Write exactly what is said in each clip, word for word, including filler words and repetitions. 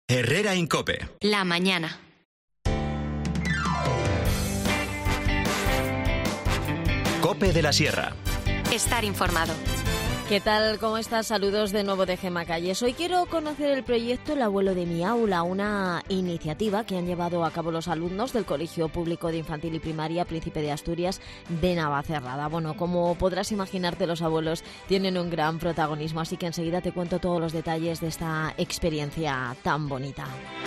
Herrera en COPE. La mañana. COPE de la Sierra. Estar informado. ¿Qué tal? ¿Cómo estás? Saludos de nuevo de Gemma Calles. Hoy quiero conocer el proyecto El abuelo de mi aula, una iniciativa que han llevado a cabo los alumnos del Colegio Público de Infantil y Primaria Príncipe de Asturias de Navacerrada. Bueno, como podrás imaginarte, los abuelos tienen un gran protagonismo, así que enseguida te cuento todos los detalles de esta experiencia tan bonita.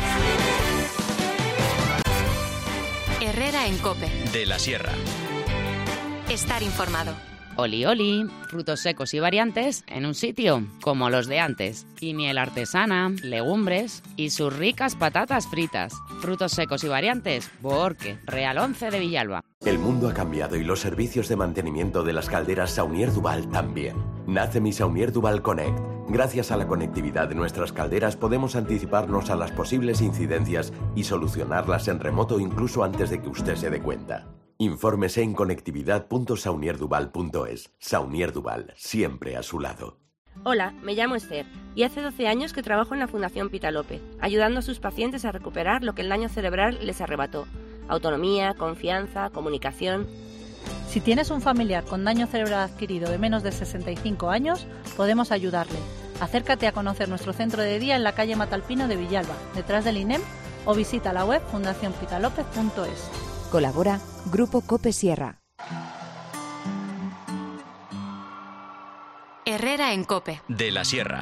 Herrera en COPE. De la Sierra. Estar informado. Oli oli, frutos secos y variantes en un sitio, como los de antes. Y miel artesana, legumbres y sus ricas patatas fritas. Frutos secos y variantes, porque Real once de Villalba. El mundo ha cambiado y los servicios de mantenimiento de las calderas Saunier Duval también. Nace mi Saunier Duval Connect. Gracias a la conectividad de nuestras calderas podemos anticiparnos a las posibles incidencias y solucionarlas en remoto incluso antes de que usted se dé cuenta. Infórmese en conectividad punto saunier duval punto es. Saunier Duval, siempre a su lado. Hola, me llamo Esther y hace doce años que trabajo en la Fundación Pitalope, ayudando a sus pacientes a recuperar lo que el daño cerebral les arrebató. Autonomía, confianza, comunicación. Si tienes un familiar con daño cerebral adquirido de menos de sesenta y cinco años, podemos ayudarle. Acércate a conocer nuestro centro de día en la calle Matalpino de Villalba, detrás del I N E M, o visita la web fundación pitalope punto es. Colabora Grupo COPE Sierra. Herrera en COPE. De la Sierra.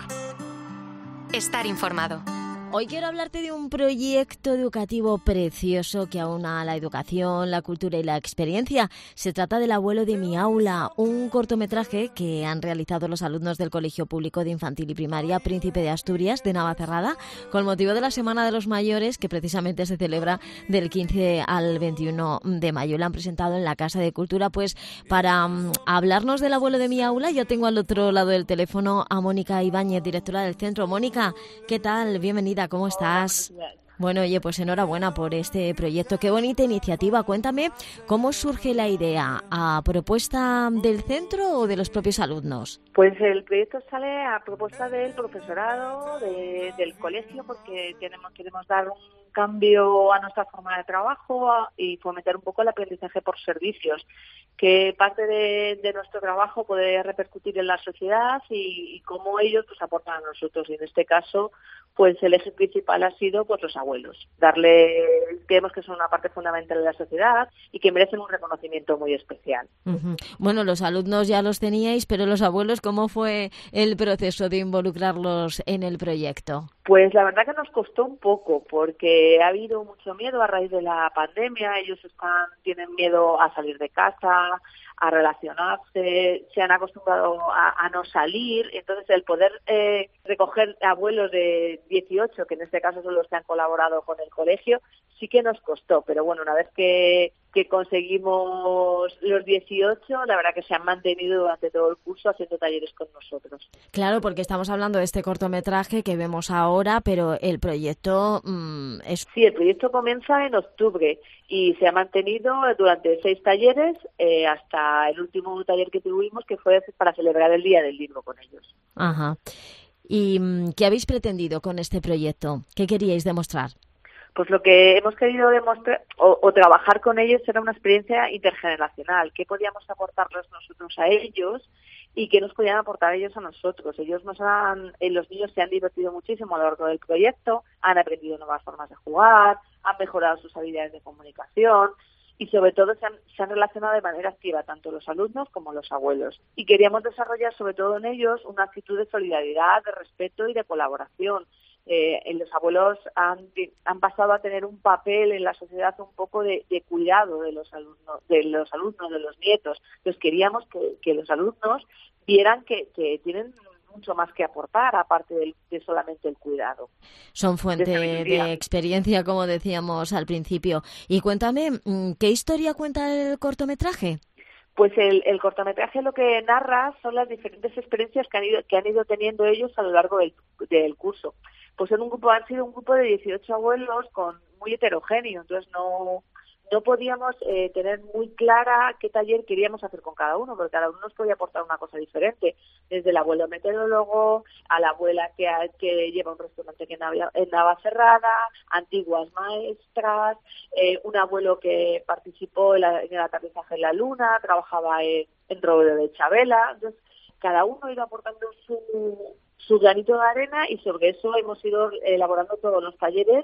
Estar informado. Hoy quiero hablarte de un proyecto educativo precioso que aúna la educación, la cultura y la experiencia. Se trata del abuelo de mi aula, un cortometraje que han realizado los alumnos del Colegio Público de Infantil y Primaria Príncipe de Asturias de Navacerrada con motivo de la Semana de los Mayores, que precisamente se celebra del quince al veintiuno de mayo. Lo han presentado en la Casa de Cultura. Pues para um, hablarnos del abuelo de mi aula, yo tengo al otro lado del teléfono a Mónica Ibáñez, directora del centro. Mónica, ¿qué tal? Bienvenida. ¿Cómo estás? Bueno, oye, pues enhorabuena por este proyecto. Qué bonita iniciativa. Cuéntame, ¿cómo surge la idea? ¿A propuesta del centro o de los propios alumnos? Pues el proyecto sale a propuesta del profesorado, de, del colegio, porque tenemos, queremos dar un cambio a nuestra forma de trabajo y fomentar un poco el aprendizaje por servicios, que parte de, de nuestro trabajo puede repercutir en la sociedad y, y cómo ellos pues aportan a nosotros. Y en este caso, pues el eje principal ha sido pues los abuelos. Darle, creemos que son una parte fundamental de la sociedad y que merecen un reconocimiento muy especial. Uh-huh. Bueno, los alumnos ya los teníais, pero los abuelos, ¿cómo fue el proceso de involucrarlos en el proyecto? Pues la verdad que nos costó un poco, porque ha habido mucho miedo a raíz de la pandemia. Ellos están tienen miedo a salir de casa, a relacionarse, se han acostumbrado a, a no salir. Entonces, el poder eh, recoger abuelos de dieciocho, que en este caso son los que han colaborado con el colegio, sí que nos costó. Pero bueno, una vez que, que conseguimos los dieciocho, la verdad que se han mantenido durante todo el curso haciendo talleres con nosotros. Claro, porque estamos hablando de este cortometraje que vemos ahora, pero el proyecto mmm, es... Sí, el proyecto comienza en octubre y se ha mantenido durante seis talleres eh, hasta el último taller que tuvimos, que fue para celebrar el Día del Libro con ellos. Ajá. ¿Y qué habéis pretendido con este proyecto? ¿Qué queríais demostrar? Pues lo que hemos querido demostrar o, o trabajar con ellos era una experiencia intergeneracional. ¿Qué podíamos aportarles nosotros a ellos y qué nos podían aportar ellos a nosotros? Ellos nos han, eh, los niños se han divertido muchísimo a lo largo del proyecto, han aprendido nuevas formas de jugar, han mejorado sus habilidades de comunicación y sobre todo se han, se han relacionado de manera activa tanto los alumnos como los abuelos. Y queríamos desarrollar sobre todo en ellos una actitud de solidaridad, de respeto y de colaboración. Eh, los abuelos han, han pasado a tener un papel en la sociedad un poco de, de cuidado de los alumnos, de los alumnos, de los nietos. Entonces queríamos que, que los alumnos vieran que, que tienen mucho más que aportar, aparte de, de solamente el cuidado. Son fuente de, de experiencia, como decíamos al principio. Y cuéntame, ¿qué historia cuenta el cortometraje? Pues el, el cortometraje lo que narra son las diferentes experiencias que han ido, que han ido teniendo ellos a lo largo del, del curso. Pues en un grupo han sido un grupo de dieciocho abuelos con muy heterogéneo, entonces no no podíamos eh, tener muy clara qué taller queríamos hacer con cada uno, porque cada uno nos podía aportar una cosa diferente, desde el abuelo meteorólogo a la abuela que, que lleva un restaurante en, Nava, en Navacerrada, antiguas maestras, eh, un abuelo que participó en, la, en el aterrizaje en la luna, trabajaba en, en Robledo de Chabela. Entonces, cada uno ha ido aportando su, su granito de arena y sobre eso hemos ido elaborando todos los talleres,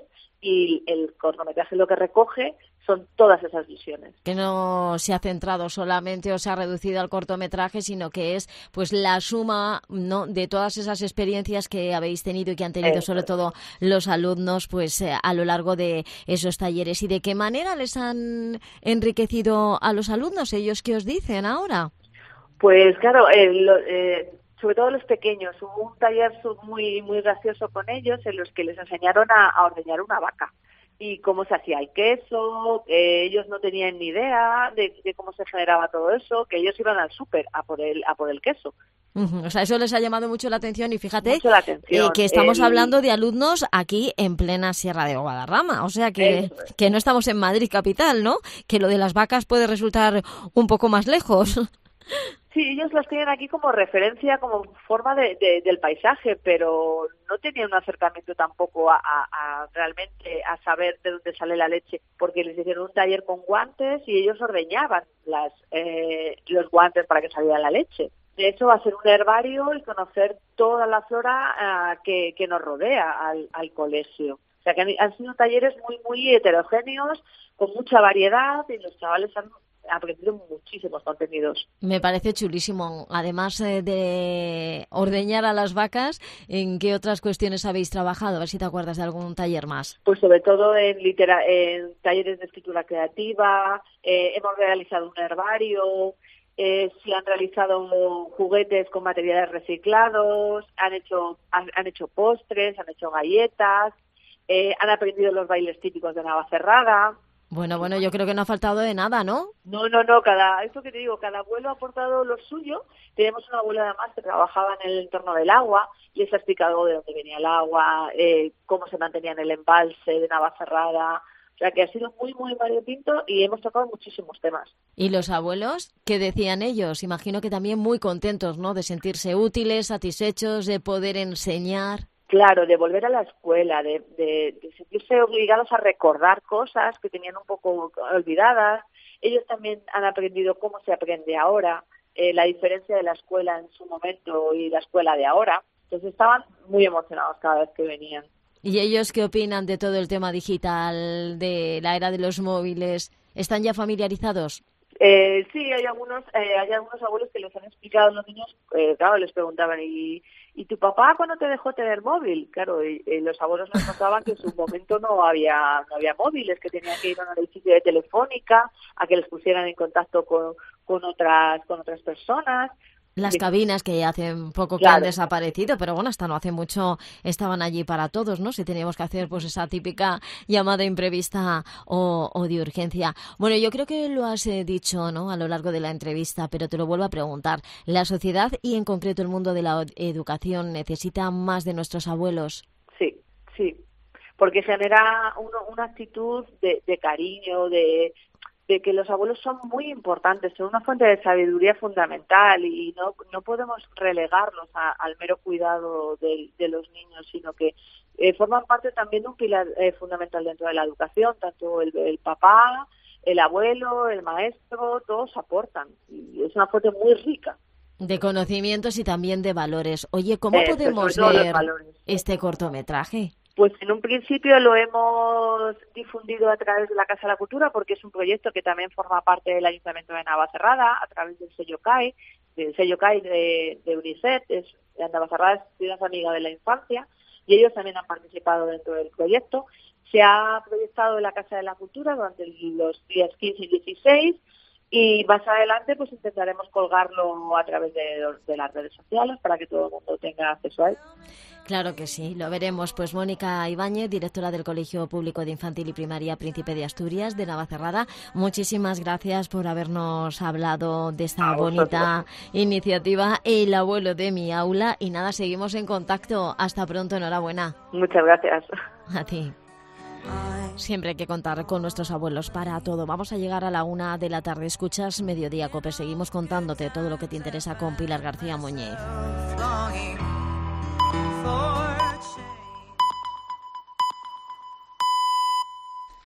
y el cortometraje lo que recoge son todas esas visiones. Que no se ha centrado solamente o se ha reducido al cortometraje, sino que es pues la suma, ¿no?, de todas esas experiencias que habéis tenido y que han tenido, sobre todo los alumnos, pues eh, a lo largo de esos talleres. ¿Y de qué manera les han enriquecido a los alumnos? ¿Ellos qué os dicen ahora? Pues claro, eh, lo, eh, sobre todo los pequeños. Hubo un taller muy muy gracioso con ellos en los que les enseñaron a, a ordeñar una vaca y cómo se hacía el queso, que ellos no tenían ni idea de, de cómo se generaba todo eso, que ellos iban al súper a por el a por el queso. Uh-huh. O sea, eso les ha llamado mucho la atención y fíjate mucho la atención. Eh, que estamos el... hablando de alumnos aquí en plena Sierra de Guadarrama, o sea que, es. que no estamos en Madrid capital, ¿no? Que lo de las vacas puede resultar un poco más lejos. Sí, ellos los tienen aquí como referencia, como forma de, de, del paisaje, pero no tenían un acercamiento tampoco a, a, a realmente a saber de dónde sale la leche, porque les hicieron un taller con guantes y ellos ordeñaban las, eh, los guantes para que saliera la leche. De hecho, va a ser un herbario y conocer toda la flora uh, que, que nos rodea al, al colegio. O sea, que han, han sido talleres muy, muy heterogéneos, con mucha variedad, y los chavales han aprendido muchísimos contenidos. Me parece chulísimo. Además eh, de ordeñar a las vacas, ¿en qué otras cuestiones habéis trabajado? A ver si te acuerdas de algún taller más. Pues sobre todo en, litera- en talleres de escritura creativa, eh, hemos realizado un herbario, eh, se han realizado juguetes con materiales reciclados, han hecho, han, han hecho postres, han hecho galletas, eh, han aprendido los bailes típicos de Navacerrada. Bueno, bueno, yo creo que no ha faltado de nada, ¿no? No, no, no, cada, esto que te digo, cada abuelo ha aportado lo suyo. Tenemos una abuela además que trabajaba en el entorno del agua, les ha explicado de dónde venía el agua, eh, cómo se mantenía en el embalse de Navacerrada. O sea que ha sido muy, muy variopinto y hemos tocado muchísimos temas. ¿Y los abuelos? ¿Qué decían ellos? Imagino que también muy contentos, ¿no? De sentirse útiles, satisfechos, de poder enseñar. Claro, de volver a la escuela, de, de, de sentirse obligados a recordar cosas que tenían un poco olvidadas. Ellos también han aprendido cómo se aprende ahora, eh, la diferencia de la escuela en su momento y la escuela de ahora. Entonces estaban muy emocionados cada vez que venían. ¿Y ellos qué opinan de todo el tema digital, de la era de los móviles? ¿Están ya familiarizados? Eh, sí, hay algunos eh, hay algunos abuelos que les han explicado a los niños, eh, claro, les preguntaban, ¿y, ¿y tu papá cuándo te dejó tener móvil? Claro, y, y los abuelos les contaban que en su momento no había no había móviles, que tenían que ir a un edificio de Telefónica a que les pusieran en contacto con, con otras con otras personas. Las cabinas que hace poco que claro. han desaparecido, pero bueno, hasta no hace mucho estaban allí para todos, ¿no? Si teníamos que hacer pues esa típica llamada imprevista o, o de urgencia. Bueno, yo creo que lo has eh, dicho, ¿no?, a lo largo de la entrevista, pero te lo vuelvo a preguntar. ¿La sociedad y en concreto el mundo de la educación necesita más de nuestros abuelos? Sí, sí, porque genera uno, una actitud de, de cariño, de... de que los abuelos son muy importantes, son una fuente de sabiduría fundamental y no no podemos relegarlos a, al mero cuidado de, de los niños, sino que eh, forman parte también de un pilar eh, fundamental dentro de la educación, tanto el, el papá, el abuelo, el maestro, todos aportan y es una fuente muy rica. De conocimientos y también de valores. Oye, ¿cómo eh, podemos ver este cortometraje? Pues en un principio lo hemos difundido a través de la Casa de la Cultura porque es un proyecto que también forma parte del Ayuntamiento de Navacerrada a través del sello C A I, del sello C A I de, de UNICEF, es, de Navacerrada es Ciudad Amiga de la Infancia, y ellos también han participado dentro del proyecto. Se ha proyectado en la Casa de la Cultura durante los días quince y dieciséis y más adelante pues intentaremos colgarlo a través de, de las redes sociales para que todo el mundo tenga acceso a él. Claro que sí, lo veremos. Pues Mónica Ibáñez, directora del Colegio Público de Infantil y Primaria Príncipe de Asturias de Navacerrada, muchísimas gracias por habernos hablado de esta bonita iniciativa El abuelo de mi aula. Y nada, seguimos en contacto. Hasta pronto, enhorabuena. Muchas gracias. A ti. Siempre hay que contar con nuestros abuelos para todo. Vamos a llegar a la una de la tarde. Escuchas Mediodía Cope. Seguimos contándote todo lo que te interesa con Pilar García Muñiz.